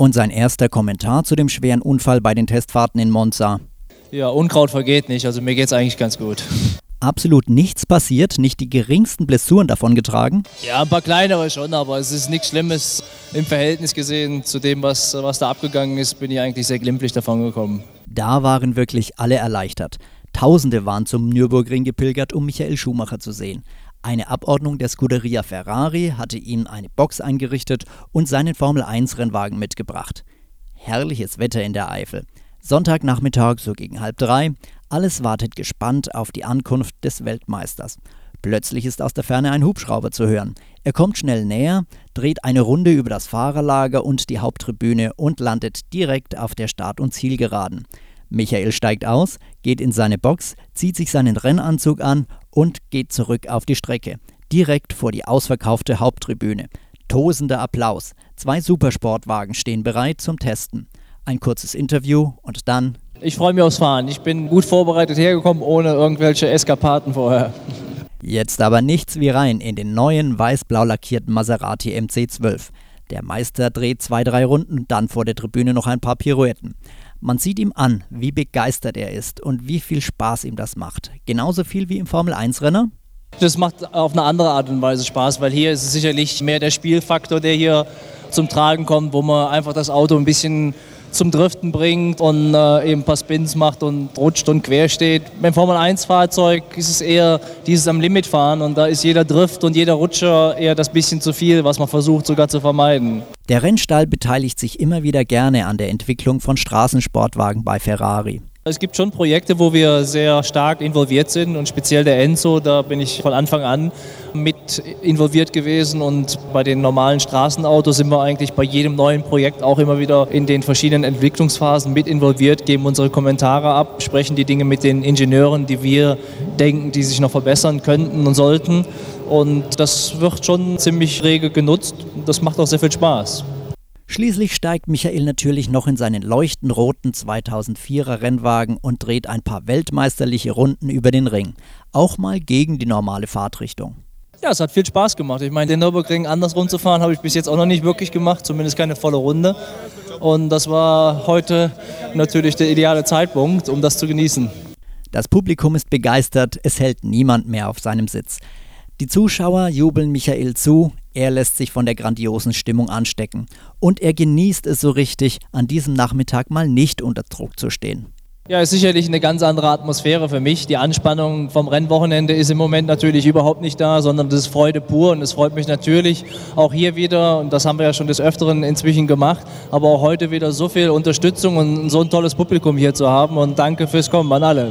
Und sein erster Kommentar zu dem schweren Unfall bei den Testfahrten in Monza. Ja, Unkraut vergeht nicht, also mir geht's eigentlich ganz gut. Absolut nichts passiert, nicht die geringsten Blessuren davongetragen. Ja, ein paar kleinere schon, aber es ist nichts Schlimmes. Im Verhältnis gesehen zu dem, was da abgegangen ist, bin ich eigentlich sehr glimpflich davon gekommen. Da waren wirklich alle erleichtert. Tausende waren zum Nürburgring gepilgert, um Michael Schumacher zu sehen. Eine Abordnung der Scuderia Ferrari hatte ihm eine Box eingerichtet und seinen Formel-1-Rennwagen mitgebracht. Herrliches Wetter in der Eifel. Sonntagnachmittag, so gegen 2:30. Alles wartet gespannt auf die Ankunft des Weltmeisters. Plötzlich ist aus der Ferne ein Hubschrauber zu hören. Er kommt schnell näher, dreht eine Runde über das Fahrerlager und die Haupttribüne und landet direkt auf der Start- und Zielgeraden. Michael steigt aus, geht in seine Box, zieht sich seinen Rennanzug an und geht zurück auf die Strecke, direkt vor die ausverkaufte Haupttribüne. Tosender Applaus. 2 Supersportwagen stehen bereit zum Testen. Ein kurzes Interview und dann... Ich freue mich aufs Fahren. Ich bin gut vorbereitet hergekommen, ohne irgendwelche Eskapaden vorher. Jetzt aber nichts wie rein in den neuen weiß-blau lackierten Maserati MC12. Der Meister dreht 2-3 Runden, dann vor der Tribüne noch ein paar Pirouetten. Man sieht ihm an, wie begeistert er ist und wie viel Spaß ihm das macht. Genauso viel wie im Formel-1-Renner? Das macht auf eine andere Art und Weise Spaß, weil hier ist es sicherlich mehr der Spielfaktor, der hier zum Tragen kommt, wo man einfach das Auto ein bisschen zum Driften bringt und eben ein paar Spins macht und rutscht und quer steht. Beim Formel-1-Fahrzeug ist es eher dieses am Limit fahren und da ist jeder Drift und jeder Rutscher eher das bisschen zu viel, was man versucht sogar zu vermeiden. Der Rennstall beteiligt sich immer wieder gerne an der Entwicklung von Straßensportwagen bei Ferrari. Es gibt schon Projekte, wo wir sehr stark involviert sind und speziell der Enzo, da bin ich von Anfang an mit involviert gewesen und bei den normalen Straßenautos sind wir eigentlich bei jedem neuen Projekt auch immer wieder in den verschiedenen Entwicklungsphasen mit involviert, geben unsere Kommentare ab, sprechen die Dinge mit den Ingenieuren, die wir denken, die sich noch verbessern könnten und sollten und das wird schon ziemlich rege genutzt, das macht auch sehr viel Spaß. Schließlich steigt Michael natürlich noch in seinen leuchtend roten 2004er Rennwagen und dreht ein paar weltmeisterliche Runden über den Ring. Auch mal gegen die normale Fahrtrichtung. Ja, es hat viel Spaß gemacht. Ich meine, den Nürburgring andersrum zu fahren, habe ich bis jetzt auch noch nicht wirklich gemacht, zumindest keine volle Runde. Und das war heute natürlich der ideale Zeitpunkt, um das zu genießen. Das Publikum ist begeistert, es hält niemand mehr auf seinem Sitz. Die Zuschauer jubeln Michael zu, er lässt sich von der grandiosen Stimmung anstecken. Und er genießt es so richtig, an diesem Nachmittag mal nicht unter Druck zu stehen. Ja, ist sicherlich eine ganz andere Atmosphäre für mich. Die Anspannung vom Rennwochenende ist im Moment natürlich überhaupt nicht da, sondern das ist Freude pur und es freut mich natürlich auch hier wieder, und das haben wir ja schon des Öfteren inzwischen gemacht, aber auch heute wieder so viel Unterstützung und so ein tolles Publikum hier zu haben und danke fürs Kommen an alle.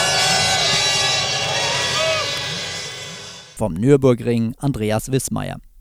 Vom Nürburgring Andreas Wissmeier.